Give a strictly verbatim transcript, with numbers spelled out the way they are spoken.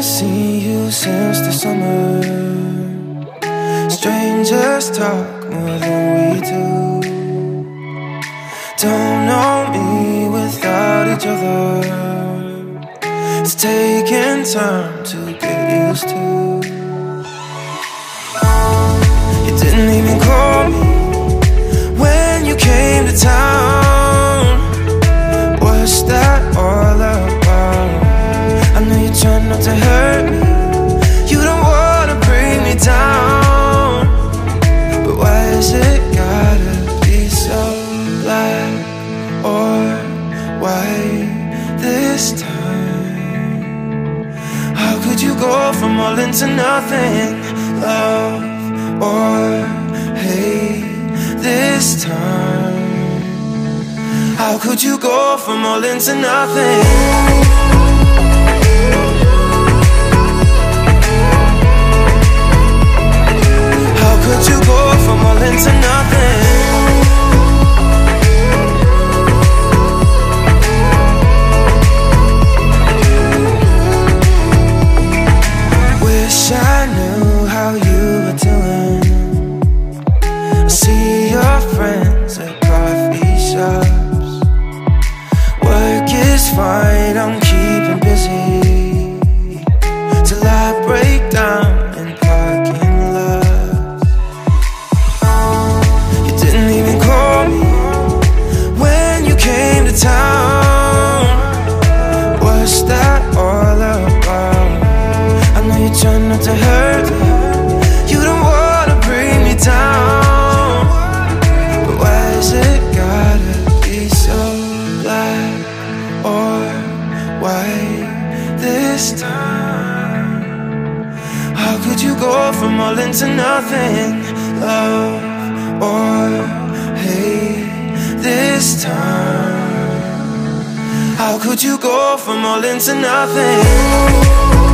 seen you since the summer. Strangers talk more than we do. Don't know me without each other. It's taking time to get used to. You didn't even call me when you came to town. What's that all about? I know you're trying not to hurt me. You don't wanna bring me down. But why is it gotta be so black or white this time? How could you go from all into nothing? Love or hate this time? How could you go from all into nothing? How could you go from all into nothing? Wish I knew how you were doing. I see your friends at coffee shops. Work is fine, I'm keeping busy till I break down in parking lots. You didn't even call me when you came to town. What's that all about? I know you're trying not to hurt me. You don't wanna bring me down. But why is it gotta be so black or white this time? How could you go from all into nothing? Love or hate this time? How could you go from all into nothing?